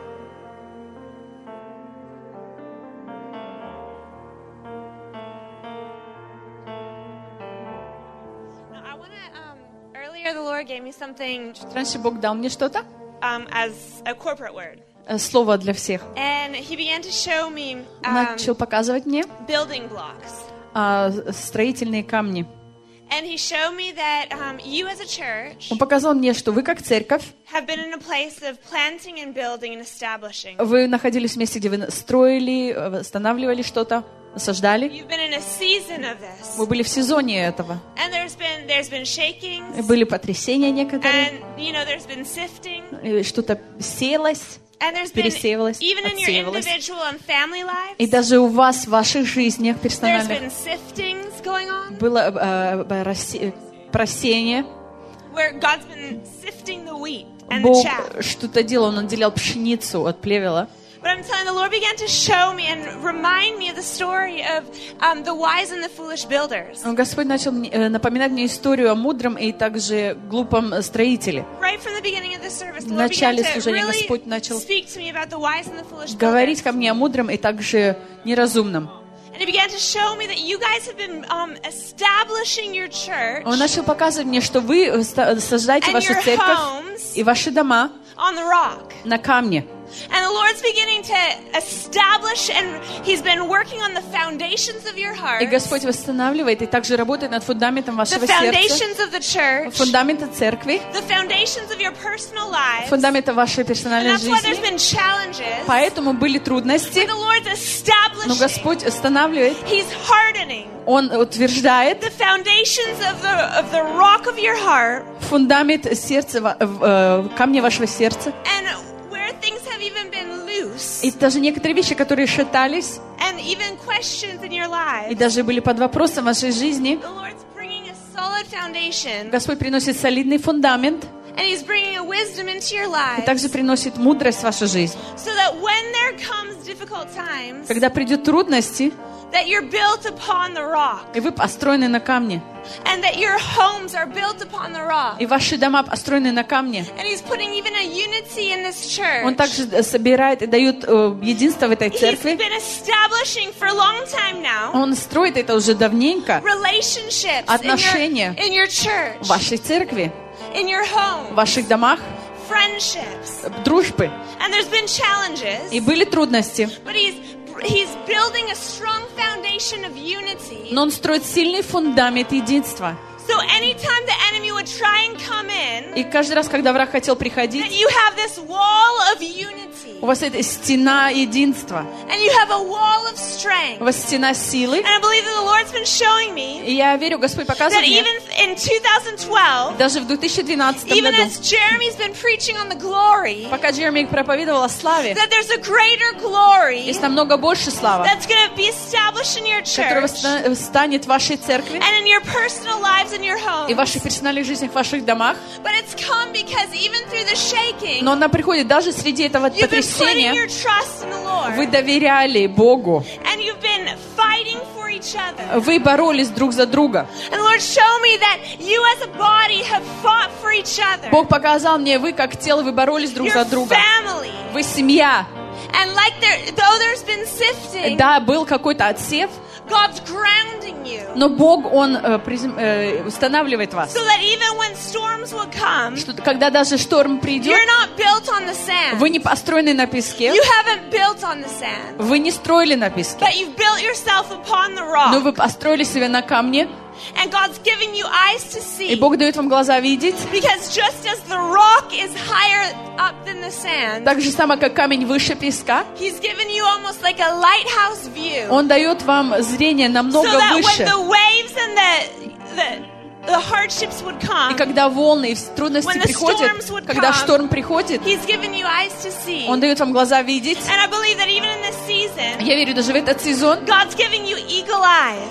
I want to, um, earlier the Lord gave me something Раньше Бог дал мне что-то, um, as a corporate word. э, слово для всех. And He began to show me Он um, начал показывать мне building blocks. а, строительные камни. And He showed me that um, you as a church Он показал мне, что вы как церковь, have been in a place of planting and building and establishing. вы находились в месте, где вы строили, э, восстанавливали что-то, насаждали. You've been in a season of this. Вы были в сезоне этого. And there's been there's been shakings. Были потрясения некоторые, And you know there's been sifting. и что-то сеялось, And there's been пересеивалось, even in your отсеивалось. individual and family lives. И даже у вас в ваших жизнях There's персональных been siftings going on. было э, э, расе- просеяние. Where God's been sifting the wheat and the Бог chaff. что-то делал, Он отделял пшеницу от плевела. But I'm telling you, the Lord began to show me and remind me of the story of um, the wise and the foolish builders. Господь начал мне- э, напоминать мне историю о мудром и также глупом строителе. Right from the beginning of the service, В the Lord began начале to служения really Господь начал speak to me about the wise and the foolish говорить builders. ко мне о мудром и также неразумном. And He began to show me that you guys have been um, establishing your church Он начал показывать мне, что вы э, ста- сажаете and вашу your церковь homes и ваши дома on the rock. на камне. And the Lord's beginning to establish, and He's been working on the foundations of your heart, И Господь восстанавливает и также работает над фундаментом the вашего сердца, foundations of the church, фундамента церкви, the foundations of your personal lives. фундамента вашей And персональной that's why there's жизни. been challenges. Поэтому были трудности, But the Lord's но establishing, Господь устанавливает, He's hardening Он утверждает the foundations of the of the rock of your heart, фундамент сердца, ва- э, камня вашего сердца. and where things have even been loose, И даже некоторые вещи, которые шатались, and even questions in your и lives, даже были под вопросом вашей жизни, the Lord's bringing a solid foundation, Господь приносит солидный фундамент and He's bringing a wisdom into your и lives, также приносит мудрость в вашу жизнь. so that when there comes difficult times, Когда придут трудности, that you're built upon the rock, и вы построены на камне, and that your homes are built upon the rock. и ваши дома построены на камне. And He's putting even a unity in this church. Он также собирает и дает э, единство в этой He's церкви. been establishing for a long time now Он строит это уже давненько relationships Отношения in your, in your church, в вашей церкви, in your в home, ваших домах, friendships. дружбы. And there's been challenges, И были трудности, but he's he's building a strong foundation of unity. но Он строит сильный фундамент единства. So anytime the enemy would try and come in, И каждый раз, когда враг хотел that приходить, you have this wall of unity, у вас это стена единства, and you have a wall of strength. у вас стена силы. And I believe that the Lord's been showing me И я верю, Господь that показывает мне, even in two thousand twelve, даже в две тысячи двенадцатом even году, as Jeremy's been preaching on the glory, пока Джереми проповедовал о славе, that there's a greater glory есть намного больше славы, that's going to be established in your которая church станет в вашей церкви and in your personal lives and your и в homes. ваших персональных жизнях, в ваших домах. But it's come because even through the shaking, Но она приходит даже среди этого you've been putting your потрясения. trust in the Lord, Вы доверяли Богу. and you've been fighting for each other. Вы боролись друг за друга. And the Lord showed me that you as a body have fought for each other. Бог показал мне, вы как тело, вы боролись друг Your за друга. family. Вы семья. And like there, though there's been sifting, Да, был какой-то отсев, God's grounding you. но Бог, Он э, призем- э, устанавливает вас. So that even when storms will come, Что, когда даже шторм придет, you're not built on the sand. вы не построены на песке, You haven't built on the sand, вы не строили на песке, but you've built yourself upon the но rock. вы построили себя на камне, And God's giving you eyes to и see. Бог дает вам глаза видеть. Because just as the rock is higher up than the sand, Так же само, как камень выше песка, He's given you almost like a lighthouse view. Он дает вам зрение So намного that when выше. the waves and the, the, the hardships would И come, когда волны и трудности When the приходят, storms would когда come, шторм приходит, He's given you eyes to see. Он дает вам глаза видеть. And I believe that even in this season, Я верю, даже в этот сезон God's giving you eagle eyes.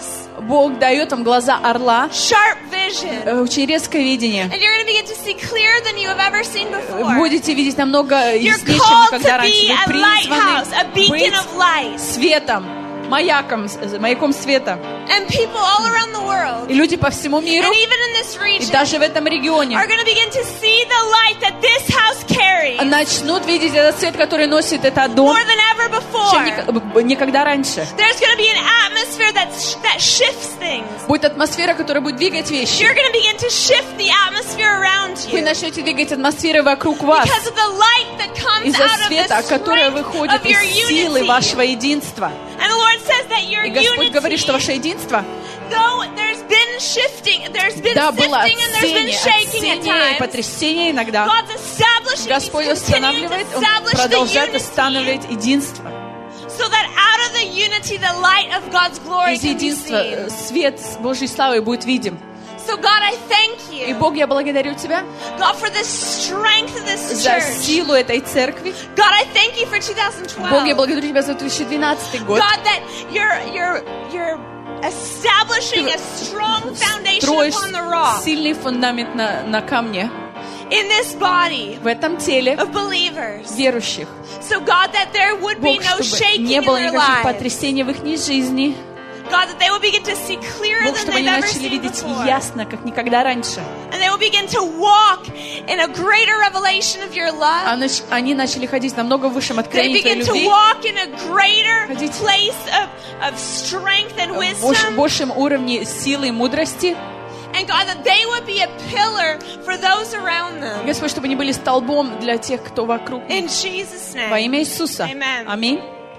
Бог дает вам глаза орла, sharp vision. Очень резкое видение. And you're going to begin to see clearer than you have ever seen before. Будете видеть намного яснее, чем никогда раньше. Вы призваны быть светом, маяком, маяком света. And people all around the world, и люди по всему миру, and even in this region, и даже в этом регионе, are going to begin to see the light that this house carries, начнут видеть этот свет, который носит этот дом, more than ever before. чем никогда раньше. There's going to be an atmosphere that that shifts things. Будет атмосфера, которая будет двигать вещи. You're going to begin to shift the atmosphere around you. Вы начнете двигать атмосферу вокруг вас. Because of the light that comes из-за out света, of the которое выходит of your из силы unity. вашего единства. And the Lord says that your И Господь unity, говорит, что ваше единство, though there's been shifting, there's been да, было sifting and there's been shaking at отсеяние, times, потрясение иногда. God's establishing, Господь He's continuing устанавливает, to Он establish the продолжает unity, устанавливать единство. so that out of the unity the light of God's glory Из can be единства seen. свет Божьей славы будет видим. So God, I thank you. И Бог, я благодарю Тебя God, for the strength of this за church. силу этой церкви. God, I thank you for twenty twelve. Бог, я благодарю Тебя за две тысячи двенадцатый год. God, that you're you're you're establishing a strong foundation Строишь upon the rock сильный фундамент на, на камне in this body в этом теле of believers. верующих. So God, that there would be Бог, no чтобы shaking не in было their никаких lives. потрясений в их жизни. God, that they will begin to see clearer Бог, than чтобы they've они ever начали seen видеть before. ясно, как никогда раньше. And they will begin to walk in a greater revelation of your love. Они начали ходить в намного высшем They откровении Твоей begin to любви, walk in a greater ходить place of, of strength and в wisdom. большем уровне силы и мудрости. And God, that they would be a pillar for those around them. Господь, чтобы они были столбом для тех, кто вокруг. In Jesus' name. Во имя Иисуса. Amen. Аминь.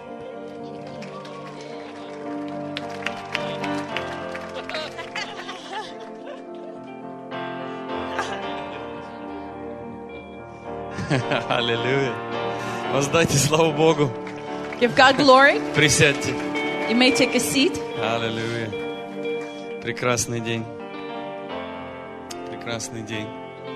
Аллилуйя. Воздайте славу Богу. Give God glory. Присядьте. You may take a seat. Аллилуйя. Прекрасный день. Прекрасный день.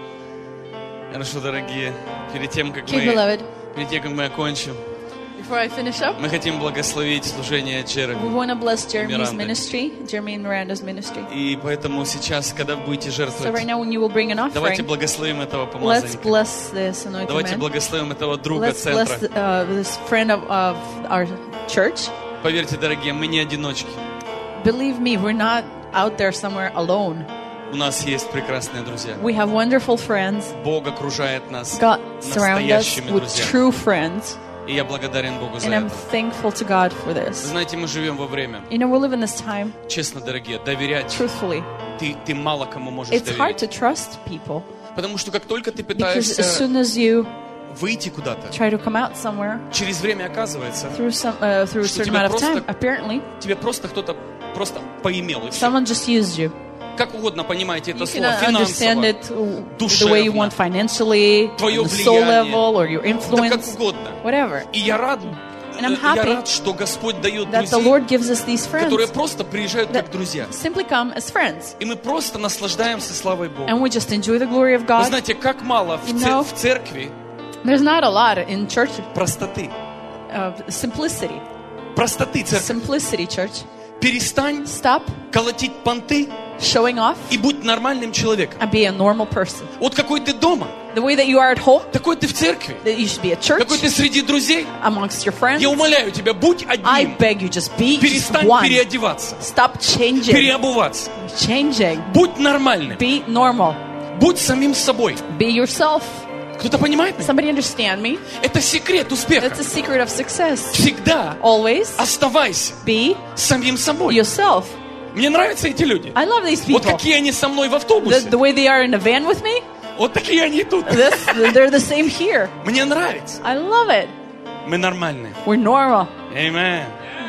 Хорошо, дорогие, перед тем, как мы, перед тем, как мы окончим, Before I finish up, мы хотим благословить служение Джереми. We want to bless Jeremy's ministry, Jeremy and Miranda's ministry. И поэтому сейчас, когда будете жертвовать, so right now, when you will bring an offering, давайте благословим этого let's помазанника. bless this anointed Давайте man. благословим этого друга Let's центра. bless uh, this friend of, of our church. Поверьте, дорогие, мы не одиночки. Believe me, we're not out there somewhere alone. У нас есть прекрасные друзья. We have wonderful friends. Бог окружает нас God surrounds us настоящими with друзьями. true friends. И я благодарен Богу за And I'm это. thankful to God for this. Знаете, мы живем во время. You know, we live in this time. Честно, дорогие, доверять. Truthfully, Ты, ты мало кому можешь it's hard доверять. to trust people Потому что как только ты because пытаешься as soon as you выйти куда-то, try to come out somewhere через время оказывается, through some uh, through a что certain тебя amount of просто, time, apparently, тебе просто кто-то просто поимел и все. someone just used you. Как угодно понимаете это You слово, can understand финансово, it the way you want душевно, financially, твое on the soul влияние, level, or your да как influence, угодно. whatever. И я рад, And I'm я happy рад, что Господь дает that the друзей, Lord gives us these которые friends просто приезжают that как друзья. simply come as friends. И мы просто наслаждаемся славой Бога. And we just enjoy the glory of Вы God. знаете, как мало в, You цер- know, в церкви There's not a lot in church простоты. of simplicity. Простоты церкви. Simplicity, church. Перестань Stop колотить понты showing off и будь нормальным человеком. and be a normal person. Вот какой ты дома, The way that you are at home, такой ты в церкви. that you should be at church, Какой ты среди друзей. amongst your friends. Я умоляю тебя, будь I одним. beg you, just be just Перестань one. переодеваться, Stop changing. переобуваться. Changing. Будь нормальным. Be normal. Будь самим собой. Be yourself. Кто-то понимает меня? Somebody understand me? Это секрет успеха. That's a secret of success. Всегда Always оставайся be самим собой. yourself. Мне нравятся эти люди. I love these Вот people. какие они со мной в The, автобусе. the way they are in a van with me, Вот такие они тут. this, they're the same here. Мне нравится. I love it. Мы нормальные. We're normal. Amen.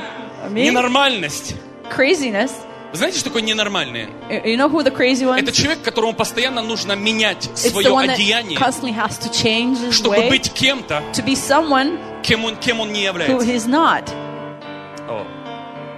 I mean, Ненормальность. craziness. Вы знаете, что такое ненормальные? You know who the crazy one? Это человек, которому постоянно нужно менять It's the свое one that одеяние, constantly has to change his чтобы way быть кем-то, to be someone кем он, кем он не who является. he's not. О.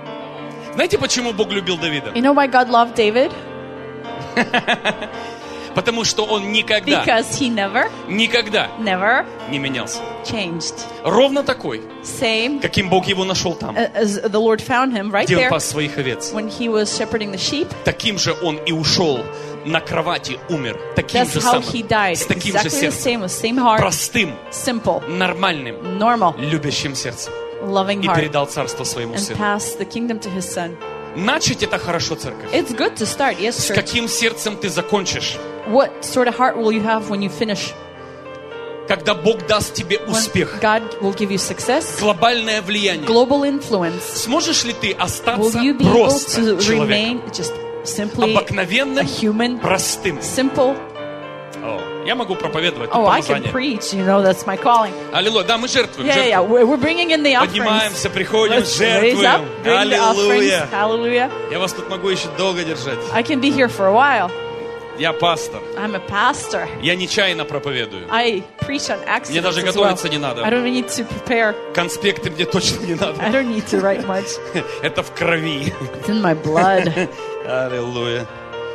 Знаете, почему Бог любил Давида? You know why God loved David? Потому что он никогда, because he never, никогда never не менялся. Changed. Ровно такой, Same, каким Бог его нашел там, as the Lord found him right где он there пас своих овец. when he was shepherding the sheep. Таким же он и ушел на кровати, умер. Таким That's же how самым, he died. с таким Exactly же the сердцем, same, with same heart, простым, simple, нормальным, normal, любящим сердцем. loving И heart, передал царство своему and сыну. passed the kingdom to his son. Начать это хорошо, церковь. It's good to start, yes, С church. каким сердцем ты закончишь? What sort of heart will you have when you finish? Когда Бог даст тебе When успех, God will give you success, глобальное влияние, global influence, сможешь ли ты will остаться you be able просто to человеком? remain just simply a Обыкновенным, human, простым. simple? О, я могу проповедовать, тут Oh, I can помазание. preach, you know, that's my calling. Аллилуйя. Да, мы жертвуем. Yeah, yeah, yeah. жертвуем. We're, we're bringing in the offerings. Поднимаемся, приходим, Let's raise up, жертвуем. bring the offerings. Аллилуйя. Hallelujah. Я вас тут могу еще долго держать. I can be here for a while. Я пастор. I'm a pastor. Я нечаянно проповедую. I preach on accidents Мне даже as готовиться well. не надо. I don't need to prepare. Конспекты мне точно не надо. I don't need to write much. Это в крови. It's in my blood. Аллилуйя.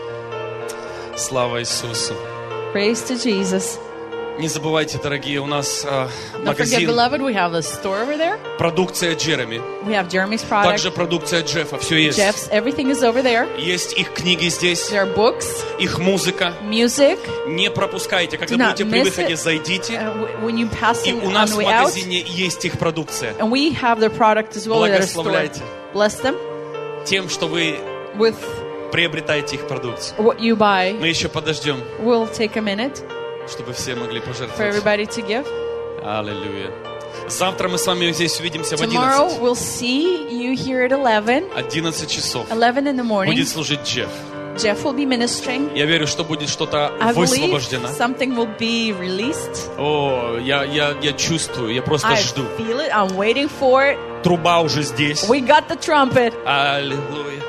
Слава Иисусу. Praise to Jesus. Не забывайте, дорогие, у нас а, Don't forget, магазин, beloved, we have a store over there. продукция Джереми. We have Jeremy's product. Также продукция Джеффа. Все есть. Jeff's, everything is over there. Есть их книги здесь, There are books, их музыка. music. Не пропускайте. Когда Do not будете при miss выходе, it. зайдите. Uh, w- when you pass И in у on нас the в way out, магазине есть их продукция. and we have their product as well at our store. Благословляйте Bless them тем, что вы with приобретаете их продукцию. what you buy. Мы еще подождем, We'll take a minute чтобы все могли for пожертвовать. everybody to give. Аллилуйя. Завтра мы с вами здесь увидимся в Tomorrow одиннадцать. we'll see you here at eleven. одиннадцать часов. eleven in the morning. Будет служить Джефф. Jeff will be ministering. Я верю, что будет что-то I believe высвобождено. something will be released. О, я, я, я чувствую, я просто I жду. feel it. I'm waiting for it. Труба уже здесь. We got the trumpet. Аллилуйя.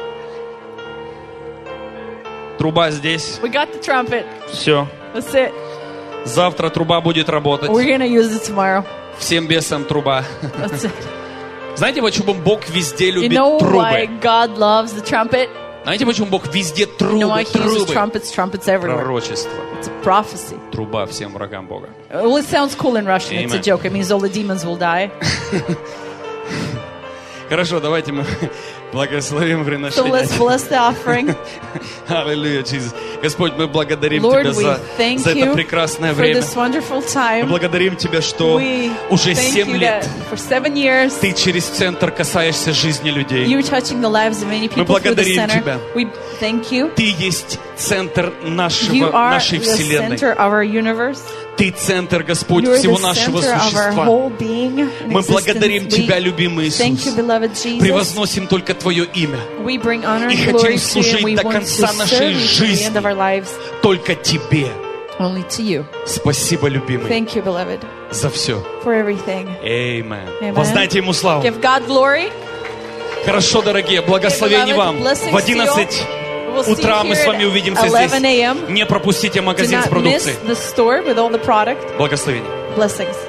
Труба здесь. We got the trumpet. Все. That's it. Завтра труба будет работать. We're gonna use it tomorrow. Всем бесам труба. That's it. Знаете, почему Бог везде You любит know why трубы? God loves the trumpet? Знаете, почему Бог везде You know why трубы, He uses трубы? trumpets, trumpets everywhere. Пророчество. It's a prophecy. Труба всем врагам Бога. Well, it sounds cool in Russian. It's a Amen. joke. It means all the demons will die. Хорошо, давайте мы благословим So приношение. let's bless the offering. Аллилуйя, Иисус. Господь, мы благодарим Lord, Тебя we за, thank за это you прекрасное for время. this wonderful Мы time. благодарим Тебя, что We уже thank семь you лет that for seven years Ты через центр касаешься жизни людей. you're touching the lives of many Мы people through the благодарим center. Тебя. We thank you. Ты есть центр You нашего, are нашей the вселенной. center of our universe. Ты центр, Господь, You are всего the нашего center of our существа. whole being and Мы благодарим existence. Тебя, We любимый thank you, Иисус. beloved Jesus. Превозносим только Твое имя. We bring honor И and хотим glory to you, and служить we до want to конца serve нашей you to the жизни. end of our lives. Только Тебе. Only to you. Спасибо, любимый, Thank you, beloved, за все. for everything. Amen. Amen. Воздайте Ему славу. Give God glory. Хорошо, дорогие, благословений вам. В одиннадцать We'll see you утра мы here с вами at увидимся eleven здесь. a m Не пропустите Do магазин с not miss продукцией. the store with all the product. Благословений. Blessings.